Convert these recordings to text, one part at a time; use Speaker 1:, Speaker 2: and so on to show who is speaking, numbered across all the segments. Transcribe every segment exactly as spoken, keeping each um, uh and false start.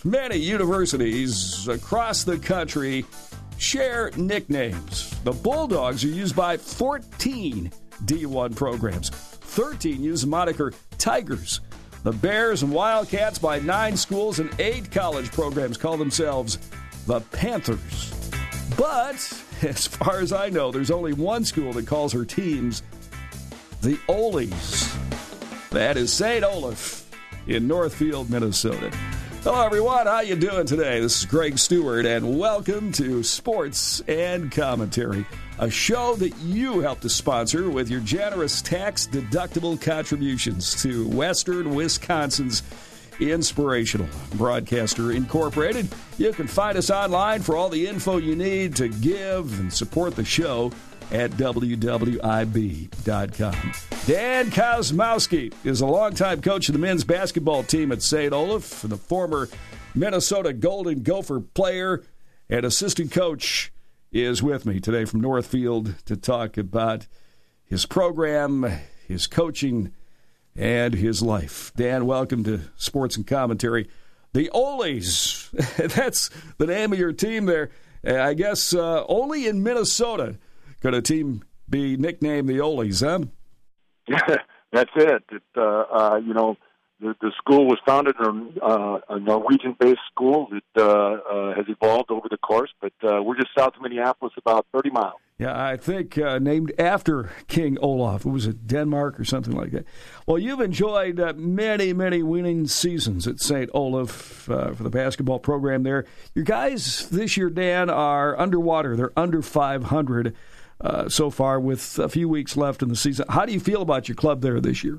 Speaker 1: Many universities across the country share nicknames. The Bulldogs are used by fourteen D one programs. thirteen use the moniker Tigers. The Bears and Wildcats by nine schools and eight college programs call themselves the Panthers. But, as far as I know, there's only one school that calls her teams the Ole's. That is Saint Olaf in Northfield, Minnesota. Hello, everyone. How you doing today? This is Greg Stewart, and welcome to Sports and Commentary, a show that you help to sponsor with your generous tax-deductible contributions to Western Wisconsin's Inspirational Broadcaster Incorporated. You can find us online for all the info you need to give and support the show at w w i b dot com. Dan Kosmowski is a longtime coach of the men's basketball team at Saint Olaf, and the former Minnesota Golden Gopher player and assistant coach is with me today from Northfield to talk about his program, his coaching, and his life. Dan, welcome to Sports and Commentary. The Ole's, that's the name of your team there. I guess uh, only in Minnesota could a team be nicknamed the Ole's, huh?
Speaker 2: Yeah, that's it. it uh, uh, you know, the, the school was founded in uh, a Norwegian-based school that uh, uh, has evolved over the course, but uh, we're just south of Minneapolis, about thirty miles.
Speaker 1: Yeah, I think uh, named after King Olaf. Was it Denmark or something like that? Well, you've enjoyed uh, many, many winning seasons at Saint Olaf uh, for the basketball program there. Your guys this year, Dan, are underwater. They're under five hundred uh, so far with a few weeks left in the season. How do you feel about your club there this year?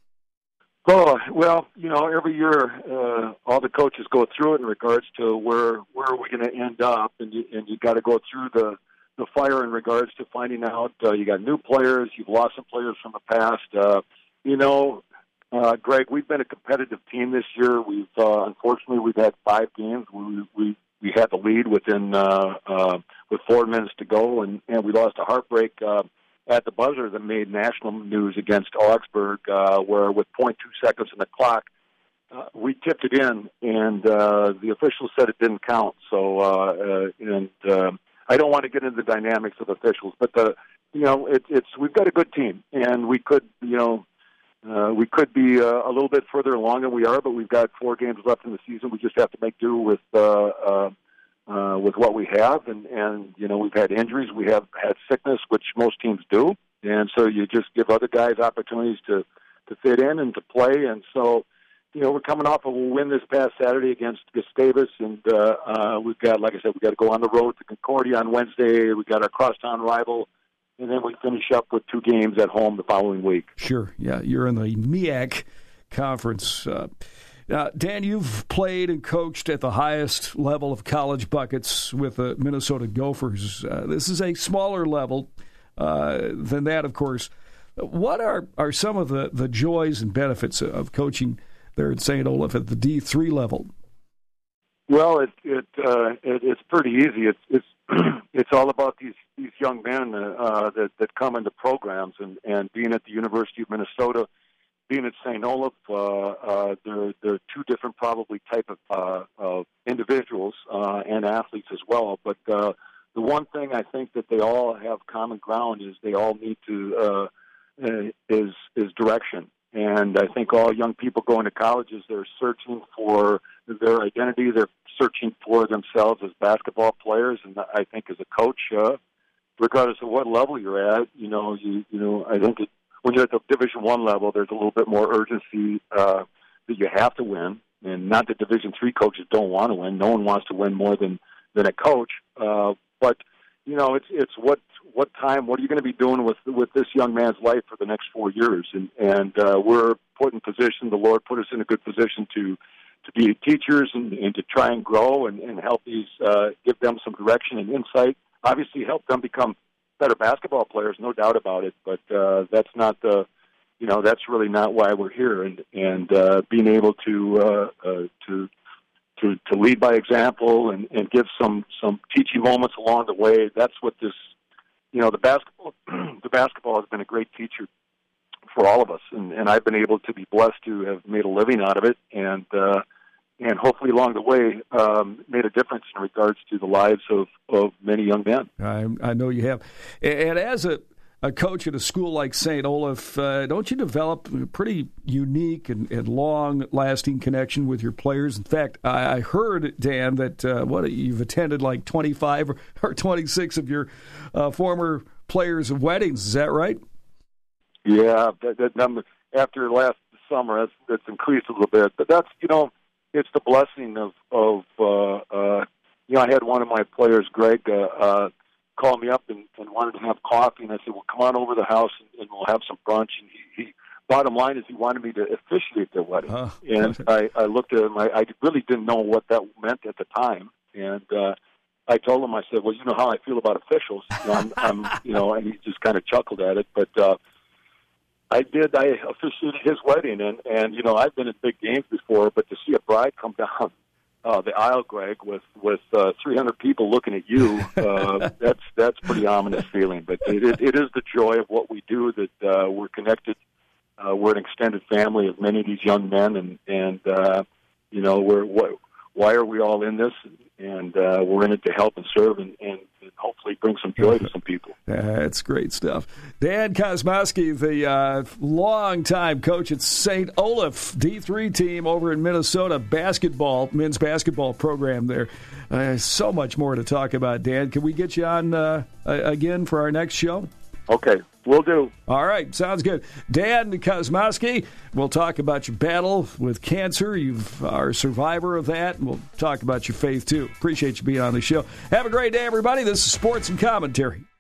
Speaker 2: Oh, well, you know, every year uh, all the coaches go through it in regards to where where are we going to end up, and you, and you got to go through the the fire in regards to finding out uh, you got new players, you've lost some players from the past. Uh, you know, uh, Greg, we've been a competitive team this year. We've uh, unfortunately we've had five games. We we we had the lead within uh, uh, with four minutes to go, and, and we lost a heartbreak uh, at the buzzer that made national news against Augsburg, uh, where with point two seconds in the clock, uh, we tipped it in, and uh, the officials said it didn't count. So uh, uh, and uh, I don't want to get into the dynamics of officials, but the you know it, it's we've got a good team, and we could you know uh, we could be uh, a little bit further along than we are, but we've got four games left in the season. We just have to make do with uh, uh, uh, with what we have, and, and you know we've had injuries, we have had sickness, which most teams do, and so you just give other guys opportunities to to fit in and to play, and so. You know, we're coming off of a win this past Saturday against Gustavus, and uh, uh, we've got, like I said, we've got to go on the road to Concordia on Wednesday. We've got our crosstown rival, and then we finish up with two games at home the following week.
Speaker 1: Sure, yeah, you're in the M E A C conference. Uh, uh, Dan, you've played and coached at the highest level of college buckets with the Minnesota Gophers. Uh, this is a smaller level uh, than that, of course. What are, are some of the, the joys and benefits of coaching there at Saint Olaf at the D three level?
Speaker 2: Well, it it, uh, it it's pretty easy. It's it's it's all about these these young men uh, that that come into programs, and, and being at the University of Minnesota, being at Saint Olaf, uh, uh, they're they're two different probably type of uh, of individuals uh, and athletes as well. But uh, the one thing I think that they all have common ground is they all need to uh, uh, is is direction. And I think all young people going to colleges, they're searching for their identity. They're searching for themselves as basketball players. And I think as a coach, uh, regardless of what level you're at, you know, you you know, I think it, when you're at the Division One level, there's a little bit more urgency uh, that you have to win. And not that Division Three coaches don't want to win. No one wants to win more than than a coach. Uh, but you know, it's it's what what time, what are you going to be doing with with this young man's life for the next four years? And and uh, we're put in position. The Lord put us in a good position to to be teachers and, and to try and grow and, and help these uh, give them some direction and insight. Obviously, help them become better basketball players, no doubt about it. But uh, that's not the you know that's really not why we're here. And and uh, being able to uh, uh, to To, to lead by example and, and give some, some teaching moments along the way. That's what this, you know, the basketball, the basketball has been a great teacher for all of us. And, and I've been able to be blessed to have made a living out of it. And, uh, and hopefully along the way um, made a difference in regards to the lives of, of many young men.
Speaker 1: I, I know you have. And as a, a coach at a school like Saint Olaf, uh, don't you develop a pretty unique and, and long-lasting connection with your players? In fact, I, I heard, Dan, that uh, what you've attended like twenty-five or, or twenty-six of your uh, former players' weddings. Is that right?
Speaker 2: Yeah, that, that number after last summer, that's, that's increased a little bit. But that's, you know, it's the blessing of, of uh, uh, you know, I had one of my players, Greg, uh, uh, call me up and, and wanted to have coffee, and I said, well, come on over to the house and, and we'll have some brunch. And he, he, bottom line is he wanted me to officiate their wedding. Uh, and I, I looked at him, I, I really didn't know what that meant at the time. And uh, I told him, I said, well, you know how I feel about officials. You know, I'm, I'm, you know, and he just kind of chuckled at it. But uh, I did. I officiated his wedding, and, and you know, I've been at big games before, but to see a bride come down uh, the aisle, Greg, with with uh, three hundred people looking at you, uh, that's that's pretty ominous feeling. But it, it, it is the joy of what we do that uh, we're connected. Uh, we're an extended family of many of these young men, and and uh, you know, we're what, why are we all in this? And uh, we're in it to help and serve, and, and, and hopefully bring some joy to some people.
Speaker 1: That's great stuff. Dan Kosmowski, the uh, longtime coach at Saint Olaf D three team over in Minnesota, basketball, men's basketball program there. Uh, so much more to talk about, Dan. Can we get you on uh, again for our next show?
Speaker 2: Okay, will do.
Speaker 1: All right, sounds good. Dan Kosmowski, we'll talk about your battle with cancer. You are a survivor of that, and we'll talk about your faith, too. Appreciate you being on the show. Have a great day, everybody. This is Sports and Commentary.